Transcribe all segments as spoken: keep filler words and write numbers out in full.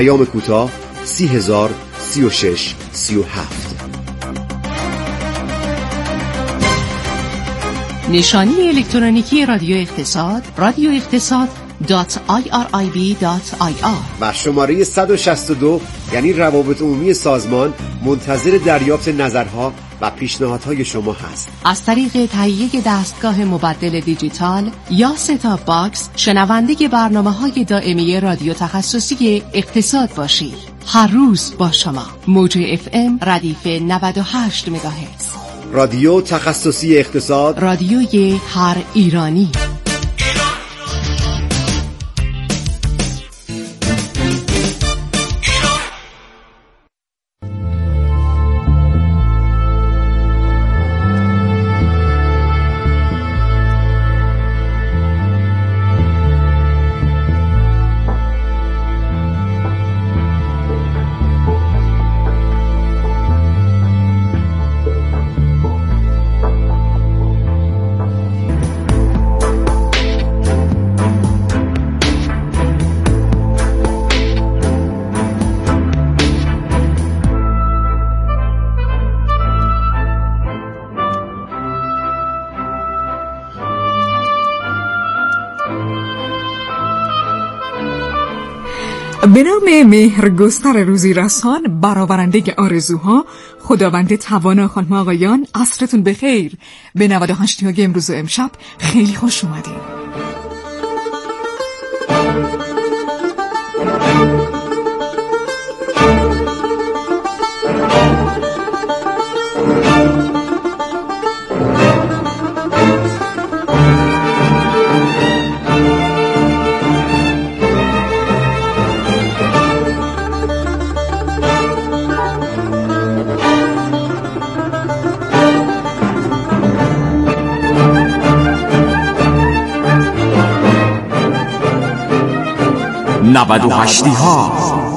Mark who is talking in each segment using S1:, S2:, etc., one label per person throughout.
S1: پیام کوتاه سی هزار سی و شش سی و هفت.
S2: نشانی الکترونیکی رادیو اقتصاد رادیو اقتصاد دات آی آر آی بی دات آی آر
S1: و شماره صد و شصت و دو یعنی روابط عمومی سازمان منتظر دریافت نظرها و پیشنهادهای شما هست.
S2: از طریق تهیه دستگاه مبدل دیجیتال یا ست-آپ باکس شنونده برنامه‌های دائمی رادیو تخصصی اقتصاد باشید. هر روز با شما. موج اف ام ردیف نود و هشت مگاهرتز.
S1: رادیو تخصصی اقتصاد،
S2: رادیوی هر ایرانی.
S3: به نام مهرگستر روزی رسان، برآورنده آرزوها، خداوند توانا. خانم آقایان عصرتون بخیر. به نود و هشت های امروز و امشب خیلی خوش اومدین.
S4: نود و هشتی ها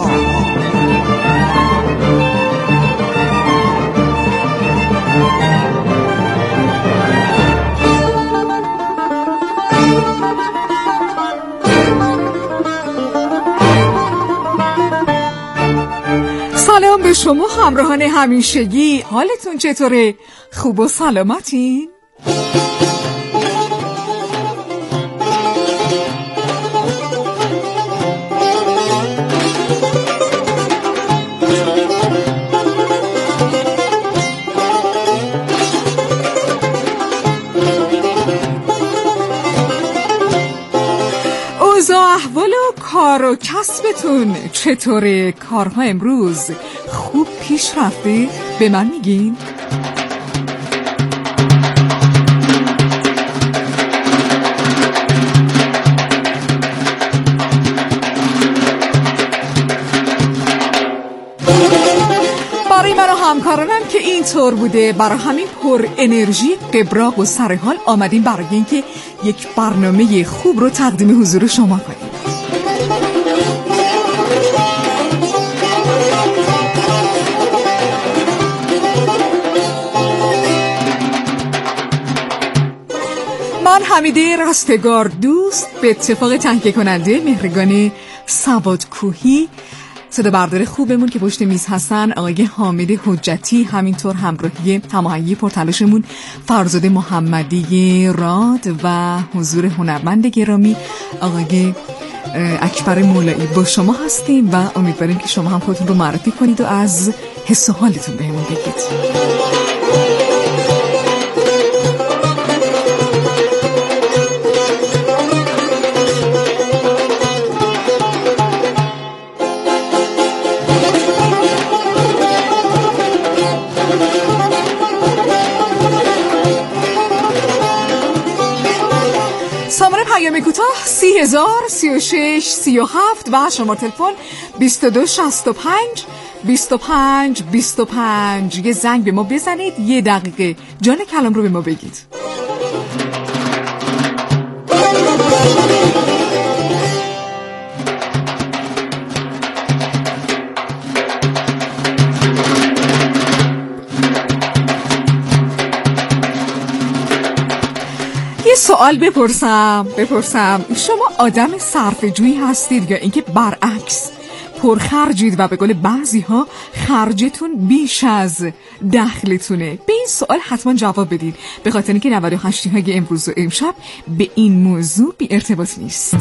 S3: سلام به شما همراهان همیشگی. حالتون چطوره؟ خوب و سلامتین؟ احوال و کار و کسبتون چطوره؟ کارها امروز خوب پیش رفته؟ به من میگین؟ برای من و همکارانم که اینطور بوده، برای همین پر انرژی قبراق و سرحال آمدیم برای اینکه یک برنامه خوب رو تقدیم حضور شما کنیم. من حمیده رستگار دوست، به اتفاق تهیه کننده مهرگان سوادکوهی، صدا بردار خوبمون که پشت میز هستن آقای حامد حجتی، همینطور همراهی هماهنگی پرتلاشمون فرزاد محمدی راد و حضور هنرمند گرامی آقای اکبر مولایی با شما هستیم و امیدواریم که شما هم خودتون رو معرفی کنید و از حس و حالتون بهمون بگید. پیام کوتاه سی هزار سی و شش سی و هفت و شماره تلفن بیست و دو شصت و پنج بیست و پنج بیست و پنج. یه زنگ به ما بزنید، یه دقیقه جان کلام رو به ما بگید. یه سوال بپرسم بپرسم شما آدم صرفه‌جویی هستید یا اینکه برعکس پرخرجید و به قول بعضی ها خرجتون بیش از دخلتونه. به این سوال حتما جواب بدید، به خاطر اینکه نود و هشت های امروز و امشب به این موضوع بی ارتباط نیست.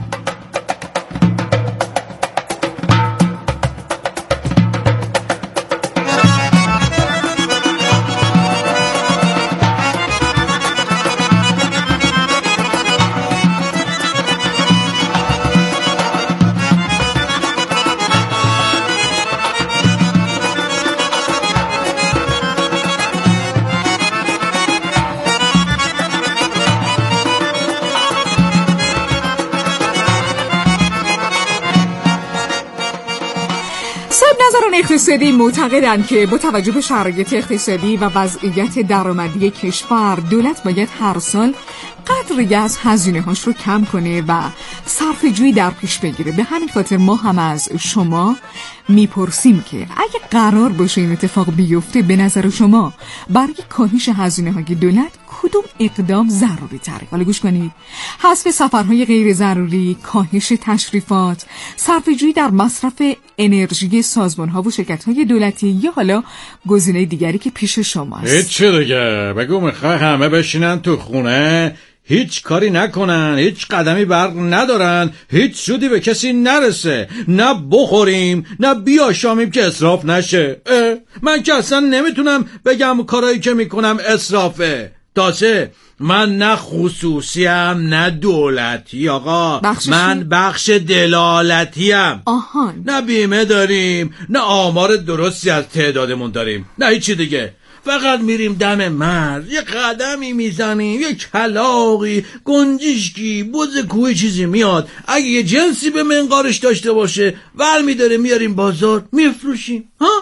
S3: اقتصادی معتقدند که با توجه به شرایط اقتصادی و وضعیت درآمدی کشور دولت باید هر سال قدری از هزینه‌هاش رو کم کنه و صرفه‌جویی در پیش بگیره. به همین خاطر ما هم از شما میپرسیم که اگه قرار باشه این اتفاق بیفته، به نظر شما برای کاهش هزینه‌های دولت کدوم اقدام ضروری تره؟ حالا گوش کنید: حذف سفرهای غیر ضروری، کاهش تشریفات، صرفه‌جویی در مصرف انرژی سازمان‌ها و شرکت‌های دولتی، یا حالا گزینه دیگری که پیش شماست؟
S5: هیچ دیگه بگو میخوای همه بشینن تو خونه، هیچ کاری نکنن، هیچ قدمی برق ندارن، هیچ سودی به کسی نرسه، نه بخوریم نه بیاشامیم که اسراف نشه. من که اصلا نمیتونم بگم کارایی که میکنم اسرافه. تازه من نه خصوصیم نه دولتی آقا، بخششی؟ من بخش دلالتیم.
S3: آهان.
S5: نه بیمه داریم، نه آمار درستی از تعدادمون داریم، نه هیچی دیگه. فقط میریم دم مرز، یه قدمی میزنیم، یه کلاغی، گنجشکی، بز کوه چیزی میاد، اگه یه جنسی به منقارش داشته باشه ور میداره میاریم بازار میفروشیم. ها؟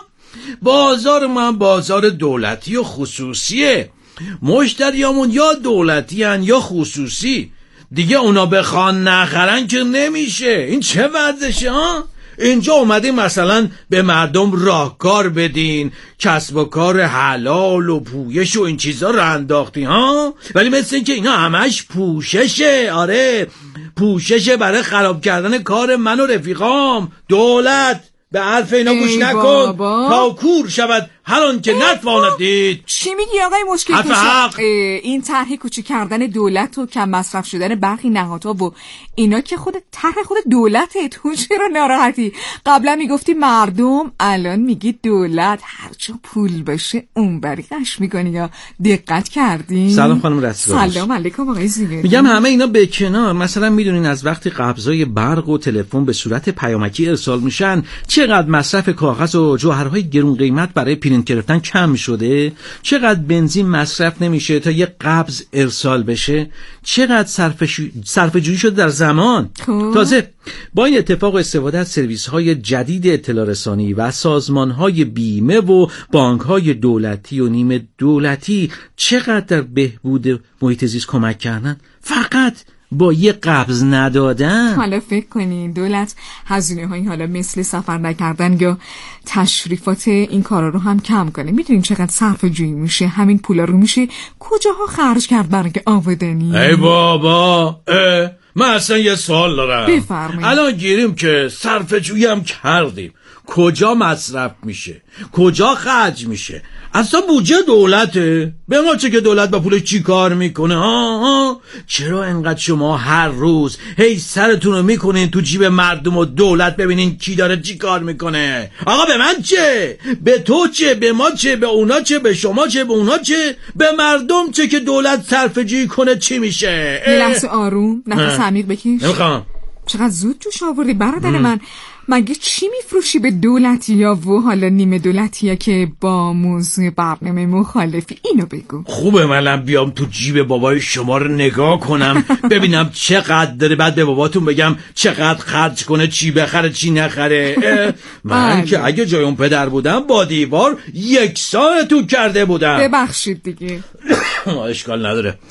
S5: بازار من بازار دولتی و خصوصیه، مشتریامون یا دولتی هن یا خصوصی، دیگه اونا بخوان نخرن که نمیشه. این چه ورزشه ها؟ اینجا اومدیم مثلا به مردم راهکار بدین، کسب و کار حلال و پویش و این چیزا رو انداختی ها، ولی مثل این که اینا همش پوششه. آره پوششه برای خراب کردن کار من و رفیقام. دولت به حرف اینا گوش نکن تا کور شود هر آن که نتواند دید.
S3: چی میگی آقای مشکل
S5: حق؟
S3: این طرح کوچیک کردن دولت و کم مصرف شدن برخی نهادها و اینا که خود طرح خود دولته، تو چرا ناراحتی؟ قبلا میگفتی مردم، الان میگی دولت. هر جا پول باشه اون بری قش میکنی. یا دقت کردین؟
S5: سلام خانم رسول.
S3: سلام علیکم آقای زیگری.
S5: میگم همه اینا به کنار، مثلا میدونین از وقتی قبضای برق و تلفن به صورت پیامکی ارسال میشن چقدر مصرف کاغذ و جوهرهای گرون قیمت برای پرینت گرفتن کم شده؟ چقدر بنزین مصرف نمیشه تا یه قبض ارسال بشه؟ چقدر صرفه جویی شده در زمان؟ تازه با این اتفاق استفاده از سرویس‌های جدید اطلاع رسانی و سازمان‌های بیمه و بانک‌های دولتی و نیمه دولتی چقدر در بهبود محیط زیست کمک کردن فقط با یه قبض ندادن.
S3: حالا فکر کنین دولت هزینه هایی حالا مثل سفر نکردن یا تشریفات این کارا رو هم کم کنه. میدونین چقدر صرفه جویی میشه؟ همین پولا رو میشه کجاها خرج کرد برای آبادانی؟
S5: ای بابا، اه من اصلا یه سوال دارم.
S3: بفرمایید.
S5: الان گیریم که صرفه جویی هم کردیم، کجا مصرف میشه؟ کجا خرج میشه؟ اصلا بودجه دولته؟ به ما چه که دولت با پولش چی کار میکنه؟ ها ها چرا انقدر شما هر روز هی سرتون رو میکنین تو جیب مردم و دولت ببینین کی داره چی کار میکنه؟ آقا به من چه؟ به تو چه؟ به ما چه؟ به اونا چه؟ به شما چه؟ به اونا چه؟ به مردم چه که دولت صرفه‌جویی کنه چی میشه؟
S3: یه لحظه آروم، نفس عمیق بکش.
S5: نمیخوام.
S3: چقدر زود جوش آوردی برادر من. مگه چی میفروشی به دولتی یا و حالا نیمه دولتی یا که با موضوع برنامه مخالفی؟ اینو بگو.
S5: خوبه منم بیام تو جیب بابای شما رو نگاه کنم ببینم چقدر داره، بعد به باباتون بگم چقدر خرج کنه، چی بخره چی نخره. من که اگه جای اون پدر بودم با دیوار یک سال تو کرده بودم.
S3: ببخشید دیگه.
S5: اشکال نداره.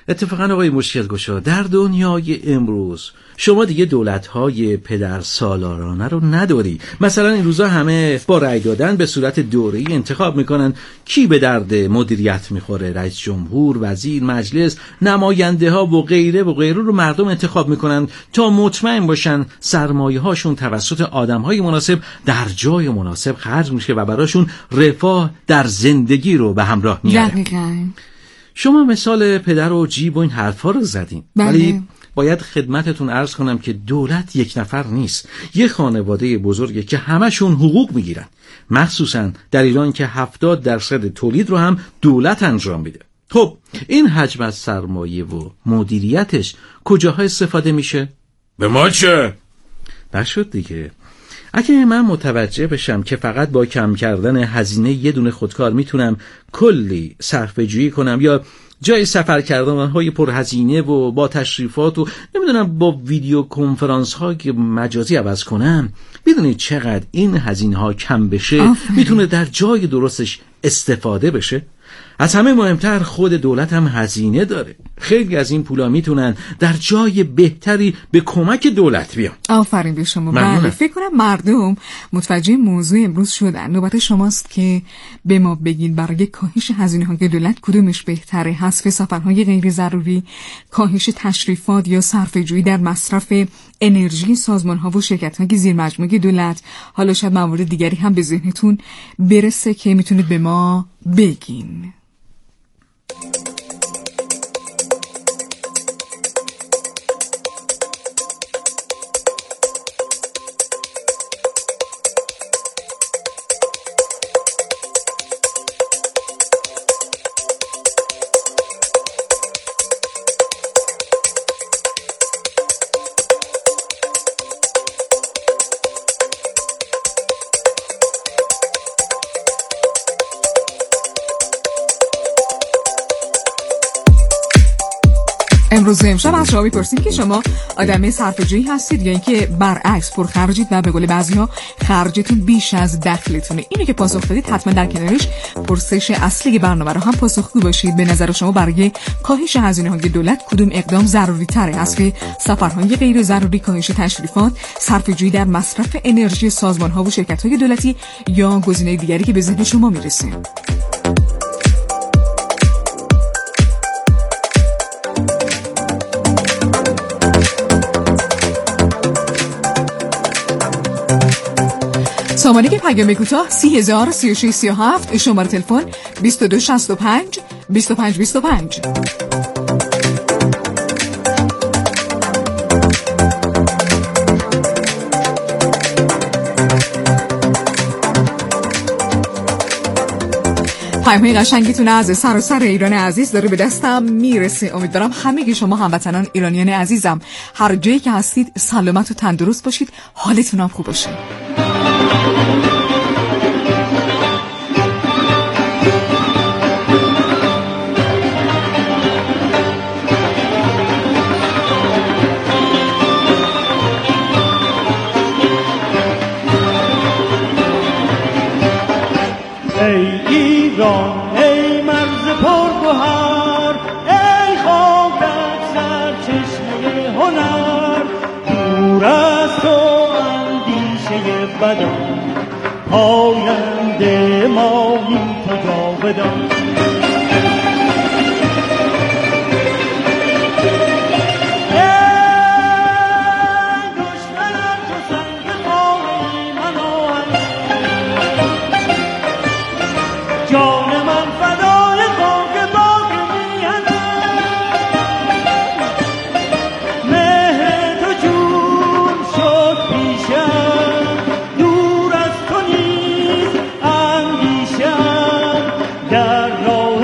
S5: اتفاقا آقای مشکل‌گشا، در دنیای امروز شما دیگه دولت‌های پدر سالارانه رو نداری. مثلا این روزا همه با رأی دادن به صورت دوره‌ای انتخاب میکنن کی به درد مدیریت میخوره. رئیس جمهور، وزیر، مجلس، نماینده ها و غیره و غیره رو مردم انتخاب میکنن تا مطمئن باشن سرمایه هاشون توسط آدم‌های مناسب در جای مناسب خرج میشه و براشون رفاه در زندگی رو به همراه میاره.
S3: دقیقاً.
S5: شما مثال پدر و جیب و این حرفا رو زدین، ولی باید خدمتتون عرض کنم که دولت یک نفر نیست، یه خانواده بزرگه که همشون حقوق میگیرن، مخصوصا در ایران که هفتاد درصد تولید رو هم دولت انجام میده. خب این حجم از سرمایه و مدیریتش کجاها استفاده میشه؟
S6: به ما چه؟
S5: نشد دیگه. اگه من متوجه بشم که فقط با کم کردن هزینه یه دونه خودکار میتونم کلی صرفه جویی کنم، یا جای سفر کردن های پرهزینه و با تشریفات و نمیدونم با ویدیو کنفرانس ها که مجازی عوض کنم، میدونید چقدر این هزینه ها کم بشه آفره. میتونه در جای درستش استفاده بشه. از همه مهمتر خود دولت هم هزینه داره. خیلی از این پولا میتونن در جای بهتری به کمک دولت بیان.
S3: آفرین به شما. بله، فکر کنم مردم متوجه موضوع امروز شدن. نوبت شماست که به ما بگین برای کاهش هزینه‌های دولت کدومش بهتره؟ حذف سفرهای غیر ضروری، کاهش تشریفات یا صرفه‌جویی در مصرف انرژی سازمان‌ها و شرکت‌های زیر مجموعه دولت؟ حالا شاید موارد دیگری هم به ذهنتون برسه که میتونید به ما بگین. امروز امشب از شما میپرسیم که شما آدم صرفه‌جویی هستید یا اینکه برعکس پرخرجید و به قول بعضی‌ها خرجتون بیش از دخلتونه؟ اینو که پاسخ بدید حتما در کنارش پرسش اصلی برنامه رو هم پاسخگو باشید. به نظر شما برای کاهش هزینه‌های دولت کدوم اقدام ضروری تره؟ حذف سفرهای غیر ضروری، کاهش تشریفات، صرفه‌جویی در مصرف انرژی سازمان‌ها و شرکت‌های دولتی، یا گزینه دیگری که به ذهن شما میرسه؟ سامانه که پیام کوتاه سی هزار سی و شش سی و هفت، شماره تلفن بیست و دو شصت و پنج بیست و پنج بیست و پنج. پیام‌های قشنگیتون از سراسر ایران عزیز داره به دستم میرسه. امیدوارم همه شما هموطنان ایرانیان عزیزم هر جایی که هستید سلامت و تندرست باشید، حالتون هم خوب باشه.
S7: ای مرز پرگوهر، ای خاکت سرچشمه هنر، دور از تو اندیشه بدان، پاینده ماهی تو جاودان. در راه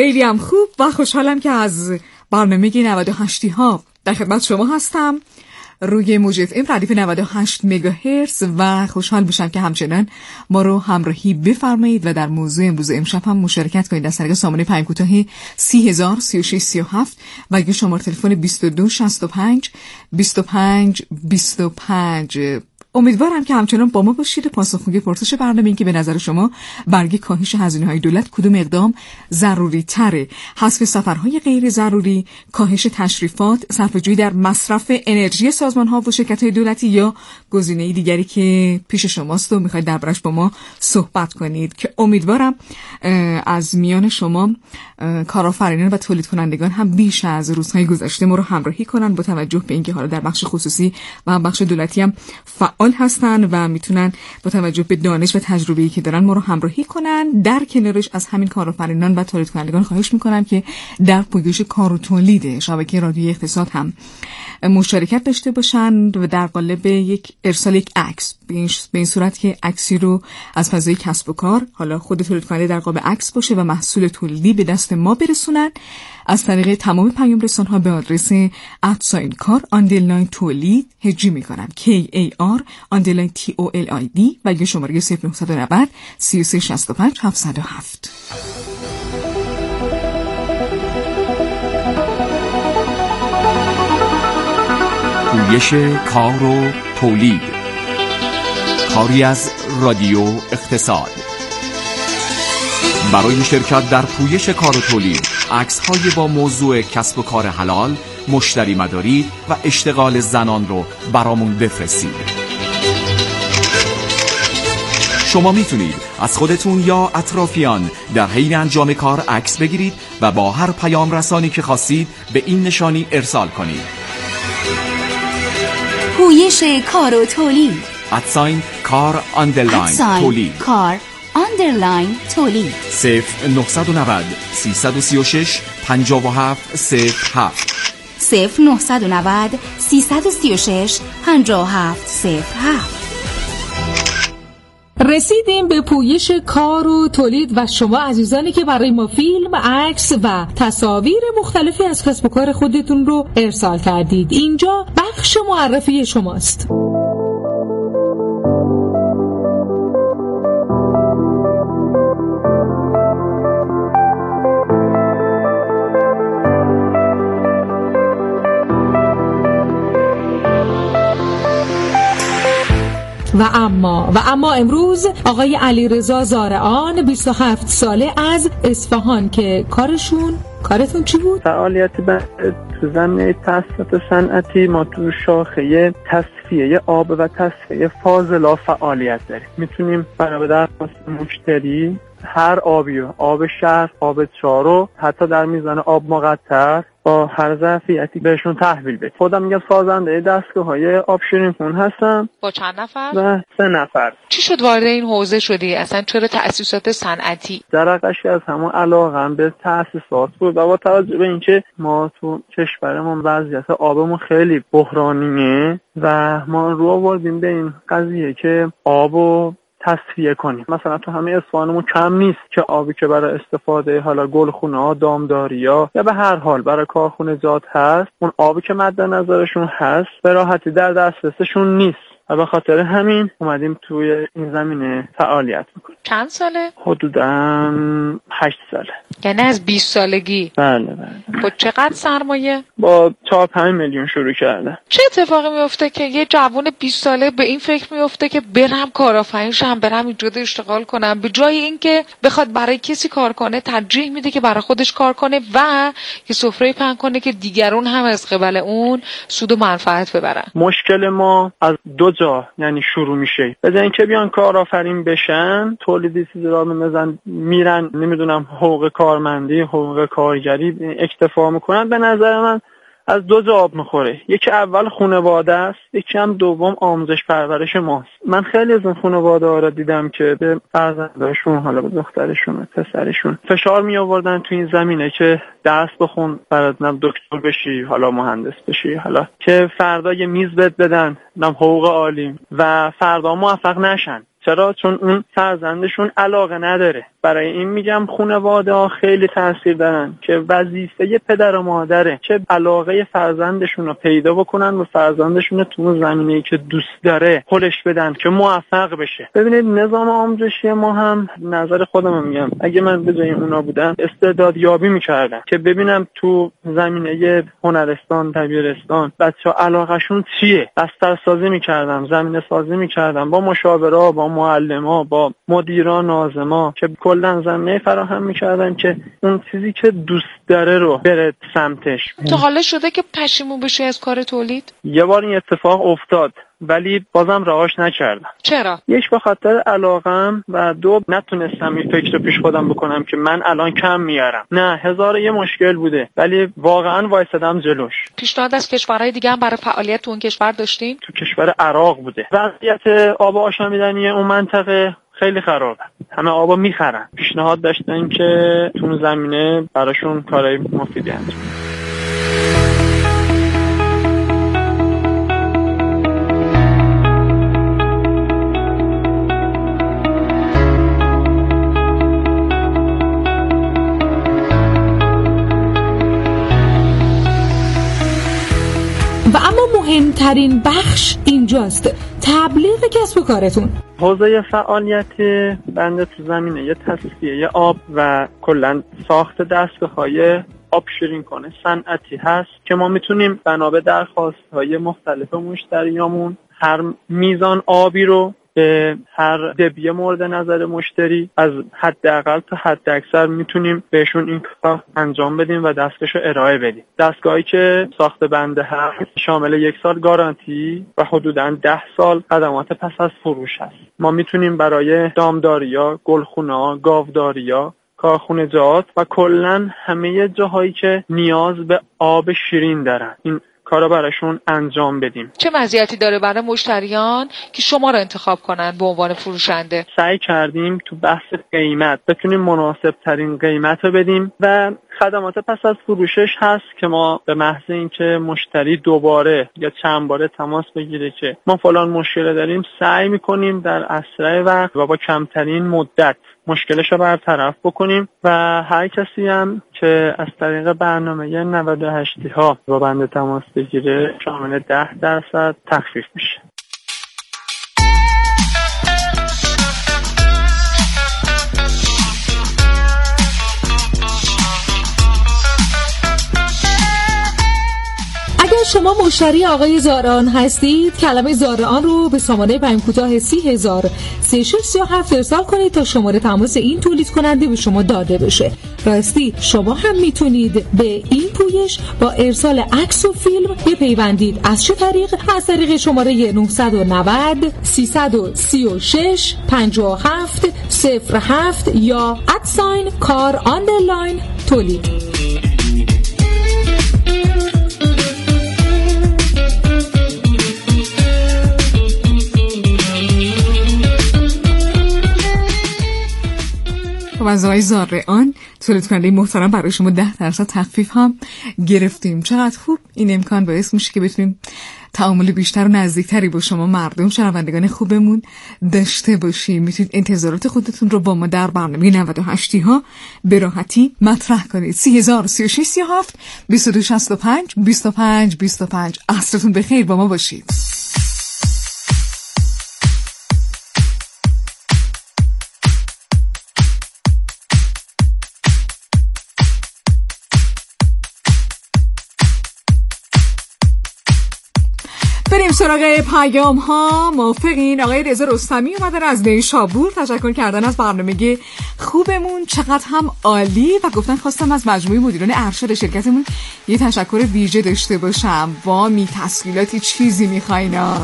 S3: خیلی هم خوب و خوشحالم که از برنامه نود و هشت ها در خدمت شما هستم روی موج اف ام ردیف نود و هشت مگاهرتز و خوشحال میشم که همچنان ما رو همراهی بفرمایید و در موضوع امروز امشب هم مشارکت کنید از طریق سامانه پیام کوتاه سی هزار سی و شش سی و هفت و یا شماره تلفن بیست و دو شصت و پنج بیست و پنج بیست و پنج. امیدوارم که همچنان با ما باشید. پاسخگوی پرسش برنامه این که به نظر شما برای کاهش هزینه‌های دولت کدوم اقدام ضروری تره؟ حذف سفرهای غیر ضروری، کاهش تشریفات، صرفه‌جویی در مصرف انرژی سازمان‌ها و شرکت‌های دولتی یا گزینه دیگری که پیش شماست و می‌خواید دربارش با ما صحبت کنید که امیدوارم از میان شما کارآفرینان و تولید کنندگان هم بیش از روزهای گذشته ما رو همراهی کنن با توجه به اینکه حالا در بخش خصوصی و بخش دولتی هم فعال هستن و میتونن با توجه به دانش و تجربه‌ای که دارن ما رو همراهی کنن. در کنارش از همین کارآفرینان و تولید کنندگان خواهش میکنم که در پویش کار و تولید شبکه رادیویی اقتصاد هم مشارکت داشته باشن و در قالب یک ارسال یک عکس به این صورت که عکسی رو از فضای کسب و کار، حالا خود تولید کننده در قالب عکس باشه و محصول تولیدی به دست ما برسونن از طریق تمام پیام رسان‌ها به آدرس ادساین کار آندرلاین تولید هجی میکنم کی ای آر آندرلاین تی او ال آی دی و یا شماره صفر نه نه صفر سی و سه شصت و پنج هفتصد و هفت.
S4: پویش کار و تولید، کاری از رادیو اقتصاد. برای شرکت در پویش کار و تولید عکس‌های با موضوع کسب و کار حلال، مشتری مداری و اشتغال زنان رو برامون بفرستید. شما میتونید از خودتون یا اطرافیان در حین انجام کار عکس بگیرید و با هر پیام رسانی که خواستید به این نشانی ارسال کنید.
S6: پویش کار و تولید،
S4: ادساین کار آندرلاین تولید،
S6: کار آندرلاین تولید،
S4: صفر نه نه صفر سه سه شش پنج هفت صفر هفت
S6: صفر نه نه صفر سه سه شش پنج هفت صفر هفت.
S8: رسیدیم به پویش کار و تولید و شما عزیزانی که برای ما فیلم، عکس و تصاویر مختلفی از کسب و کار خودتون رو ارسال کردید. اینجا بخش معرفی شماست. و اما و اما امروز آقای علیرضا زارعان بیست و هفت ساله از اصفهان که کارشون کارتون چی بود؟
S9: فعالیتی تو زمینه تاسیسات صنعتی ما تو شاخه تصفیه آب و تصفیه فاضلاب فعالیت داریم. میتونیم برای درخواست مشتری هر آبی، آب شهر، آب چارو، حتی در میزان آب مقطر با هر ظرفیتی بهشون تحویل بدیم. خودم میگم سازنده دستگاه‌های آب شیرین خون هستم.
S10: با چند نفر؟
S9: و سه نفر.
S10: چی شد وارد این حوزه شدی؟ اصلا چرا تأسیسات صنعتی؟
S9: درقشی از همون علاقم به تأسیسات بود و با توجه به اینکه ما تو کشورمون وضعیت آبمون خیلی بحرانیه و ما رو آوردیم به این قضیه که آبو تصفیه کنیم. مثلا تو همه اصفهانمون کم نیست که آبی که برای استفاده حالا گلخونه‌ها، دامداری‌ها یا به هر حال برای کارخونجات هست، اون آبی که مد نظرشون هست به راحتی در دسترسشون نیست و به خاطر همین اومدیم توی این زمینه فعالیت میکنیم.
S10: چند ساله؟
S9: حدوداً هشت ساله.
S10: یعنی از بیست سالگی؟
S9: بله بله.
S10: با چقدر سرمایه؟
S9: با چهار پنج میلیون شروع کرده.
S10: چه اتفاقی میفته که یه جوان بیست ساله به این فکر میفته که برم کارآفرین شم، برم ایجاد اشتغال کنم، به جای اینکه بخواد برای کسی کار کنه ترجیح میده که برای خودش کار کنه و که سفره پهن کنه که دیگرون هم از قبل اون سود و منفعت ببرن؟
S9: مشکل ما از دو جا یعنی شروع میشه. به جای اینکه بیان کارآفرین بشن، تولیدی چیزی را میزنن میرن نمیدونم حقوق کارمندی، حقوق کارگری اکتفا میکنن. به نظر من از دو جا آب میخوره. یکی اول خانواده است، یکی هم دوم آموزش پرورش ماست. من خیلی از این خانواده ها را دیدم که به فرزنداشون، حالا به دخترشون، به پسرشون فشار می آوردن تو این زمینه که درس بخون، برات نم دکتر بشی، حالا مهندس بشی، حالا که فردا یه میز بهت بدن، نم حقوق عالی و فردا موفق نشن. چرا؟ چون اون فرزندشون علاقه نداره. برای این میگم خانواده ها خیلی تاثیر دارن که وظیفه پدر و مادره که علاقه فرزندشون رو پیدا بکنن و فرزندشون رو تو زمینه‌ای که دوست داره هلش بدن که موفق بشه. ببینید نظام آموزشی ما هم نظر خودم میگم اگه من به جای اونا بودم استعداد یابی میکردم که ببینم تو زمینه هنرستان، دبیرستان بچه‌ها علاقهشون چیه، بستر سازی میکردم، زمینه سازی میکردم با مشاورا، با معلما، با مدیرا، ناظما که کلا زمینه فراهم میکردم که اون چیزی که دوست داره رو بره سمتش.
S10: تو حالا شده که پشیمون بشی از کار تولید؟
S9: یه بار این اتفاق افتاد ولی بازم رهاش نکردم.
S10: چرا؟
S9: یک به خاطر علاقم و دو نتونستم این فکر رو پیش خودم بکنم که من الان کم میارم. نه، هزار یه مشکل بوده ولی واقعا وایسادم جلوش.
S10: پیشنهاد از کشورهای دیگه هم برای فعالیت تو اون کشور داشتین؟
S9: تو کشور عراق بوده. وضعیت آب آشامیدنی اون منطقه خیلی خرابه. همه آبا میخرن. پیشنهاد داشتن که تو اون زمینه براشون کارهای مفیدی انجام بدن.
S8: و اما مهمترین بخش اینجاست، تبلیغ کسب و کارتون.
S9: حوزه فعالیت بنده تو زمینه یه تصفیه آب و کلا ساخت دستگاه‌های آب شیرین کنه صنعتی هست که ما میتونیم بنا به درخواست‌های مختلف مشتریامون هر میزان آبی رو به هر دبیه مورد نظر مشتری از حداقل تا حد اکثر میتونیم بهشون این کار انجام بدیم و دستگاهشو ارائه بدیم. دستگاهی که ساخت بنده هست شامل یک سال گارانتی و حدوداً ده سال خدمات پس از فروش هست. ما میتونیم برای دامداریا، گلخونه‌ها، گاوداریا، کارخونجات و کلاً همه جاهایی که نیاز به آب شیرین دارن این کارا براشون انجام بدیم.
S10: چه مزیتی داره برای مشتریان که شما رو انتخاب کنن به عنوان فروشنده؟
S9: سعی کردیم تو بحث قیمت بتونیم مناسب ترین قیمت رو بدیم و خدمات پس از فروشش هست که ما به محض اینکه مشتری دوباره یا چند باره تماس بگیره که ما فلان مشکل داریم سعی میکنیم در اسرع وقت و با کمترین مدت مشکلش رو برطرف بکنیم و هر کسی هم که از طریق برنامه نود و هشت ها با بنده تماس بگیره شامل ده درصد تخفیف میشه.
S8: شما مشتری آقای زارعان هستید کلمه زارعان رو به سامانه پیام کوتاه سی هزار سی شش سی و هفت ارسال کنید تا شماره تماس این تولید کننده به شما داده بشه. راستی شما هم میتونید به این پویش با ارسال عکس و فیلم بپیوندید. از چه طریق؟ از طریق شماره نه نه صفر سه سه شش پنج هفت صفر هفت یا ادساین کار آندرلاین تولید.
S3: و از آقای زارعان تولید کننده محترم برای شما ده درصد تخفیف هم گرفتیم. چقدر خوب. این امکان باعث میشه که بتونیم تعامل بیشتر و نزدیکتری با شما مردم شنوندگان خوبمون داشته باشیم. میتونید انتظارات خودتون رو با ما در برنامه نود و هشت ها به راحتی مطرح کنید. سی هزار سی و شش سی و هفت بیست و دو شصت و پنج بیست و پنج بیست و پنج. عصرتون بخیر، با ما باشید. بریم سراغ پیام ها. موافقین؟ آقای رضا رستمی اومدن از نیشابور تشکر کردن از برنامه خوبمون، چقدر هم عالی، و گفتن خواستم از مجموعه مدیران ارشد شرکتمون یه تشکر ویژه داشته باشم. وامی تسهیلاتی چیزی میخواینا.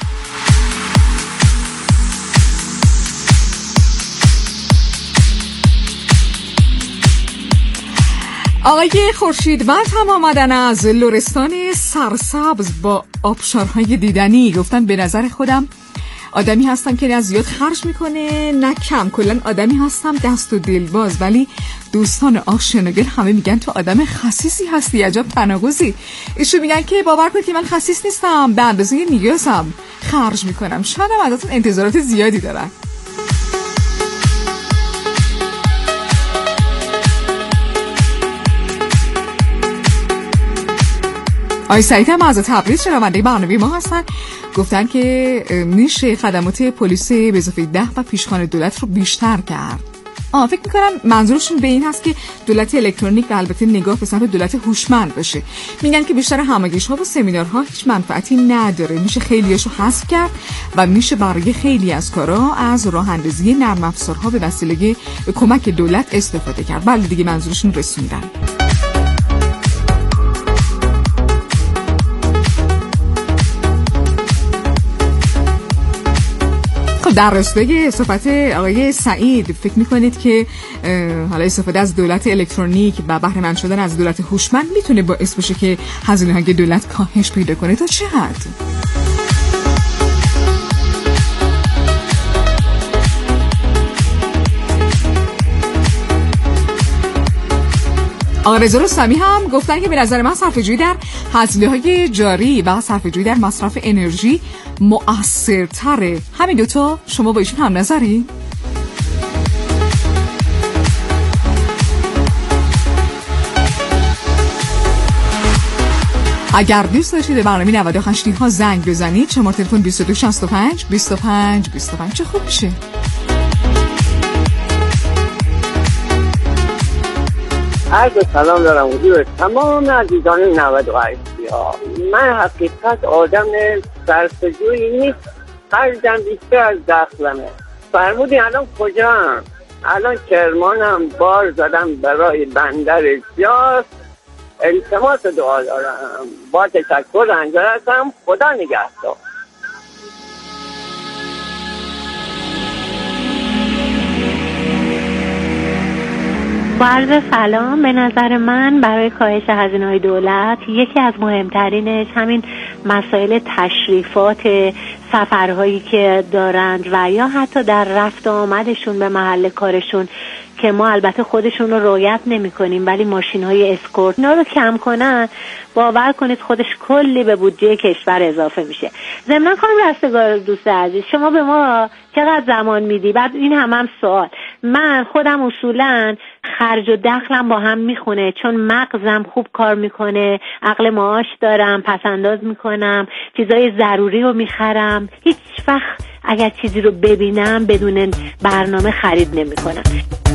S3: آقای خورشیدوند هم آمدن از لرستان سرسبز با آبشارهای دیدنی. گفتن به نظر خودم آدمی هستم که نه زیاد خرج میکنه نه کم، کلن آدمی هستم دست و دلباز، ولی دوستان آشناگل همه میگن تو آدم خسیسی هستی. عجب تناقضی. ایشون میگن که باور کنید که من خسیس نیستم، به اندازه نیازم خرج میکنم. شاید هم ازتون انتظارات زیادی دارن. آقای سعید هم از تبریز شنونده برنامه ما هستن، گفتن که میشه خدمات پلیس به اضافه ده و پیشخوان دولت رو بیشتر کرد. آه فکر میکنم منظورشون به این هست که دولت الکترونیک و البته نگاه به سمت دولت هوشمند بشه. میگن که بیشتر همایش ها و سمینارها هیچ منفعتی نداره، میشه خیلیاشو حذف کرد و میشه برای خیلی از کارا از راه اندازی نرم افزارها به وسیله کمک دولت استفاده کرد. بله دیگه منظورشون رسوندن. در راسته صحبت آقای سعید فکر میکنید که حالا استفاده از دولت الکترونیک و بهره مند شدن از دولت هوشمند میتونه باعث بشه که هزینه های دولت کاهش پیدا کنه؟ تا چه حد؟ آقا رضا رستمی هم گفتن که به نظر من صرفه‌جویی در هزینه‌های جاری و صرفه‌جویی در مصرف انرژی مؤثرتره. همین دوتا شما با ایشون هم نظری؟ اگر دوست داشتید به برنامه نود و هشت ها زنگ بزنید، شماره تلفن بیست و دو شصت و پنج بیست و پنج بیست و پنج. چه خوب میشه.
S11: عرض سلام دارم حضور تمام عزیزان نود و هشت ها. من حقیقت آدم صرفه‌جویی نیست، خرجم بیشتر از دخلمه. فرمودی الان کجا هم؟ الان کرمانم، بار زدم برای بندر جاز. التماس دعا دارم، با تشکر انجام هستم. خدا نگهدار.
S12: با عرض سلام، به نظر من برای کاهش هزینه‌های دولت یکی از مهمترینش همین مسائل تشریفات، سفرهایی که دارند و یا حتی در رفت آمدشون به محل کارشون که ما البته خودشون رو رعایت نمی کنیم ولی ماشین های اسکورت اینا رو کم کنن، باور کنید خودش کلی به بودجه کشور اضافه میشه. ضمن خانم رستگار دوست عزیز، شما به ما چقدر زمان میدی؟ بعد این هم هم سوال، من خودم اصولا خرج و دخلم با هم میخونه، چون مغزم خوب کار میکنه، عقل معاش دارم، پس انداز میکنم، چیزای ضروری رو میخرم. هیچ وقت اگر چیزی رو ببینم بدون برنامه خرید نمیکنم.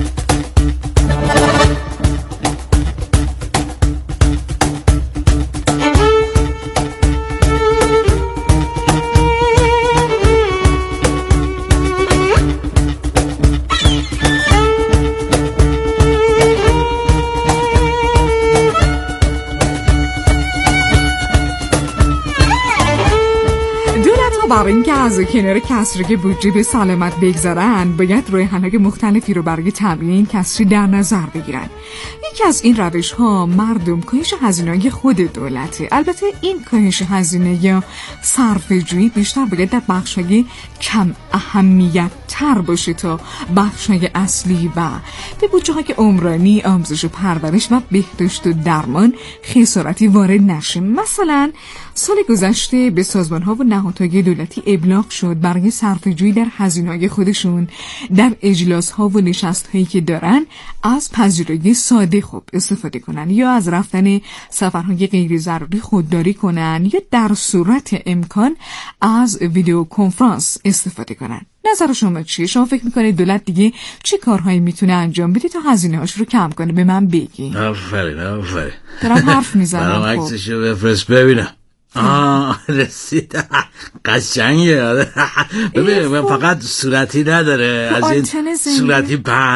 S3: برای اینکه از کنار کسری بودجه به سلامت بگذارن، باید راه حل‌های مختلفی رو برای تامین این کسری در نظر بگیرن. یکی از این روش ها مردم کاهش هزینه‌های خود دولته. البته این کاهش هزینه یا صرفه‌جویی بیشتر باید در بخش‌های کم اهمیت تر باشه تا بخش‌های اصلی و به بودجه‌های عمرانی، آموزش و پرورش و بهداشت و درمان خسارتی وارد نشه. مثلا سال گذشته به سازمان‌ها و نهادهای دولتی ابلاغ شد برای صرفه‌جویی در هزینه‌های خودشون در اجلاس‌ها و نشست‌هایی که دارن از پذیرایی ساده خوب استفاده کنن یا از رفتن سفرهای غیر ضروری خودداری کنن یا در صورت امکان از ویدیو کنفرانس استفاده کنن. نظر شما چیه؟ شما فکر میکنید دولت دیگه چه کارهایی میتونه انجام بده تا هزینه‌هاش رو کم کنه؟ به من بگی.
S5: آفرین آفرین.
S3: دارم حرف میزنم.
S5: برام عکسشو بفرست ببینم. آه رسید، قشنگه. ببین فقط صورتی نداره، از این صورتی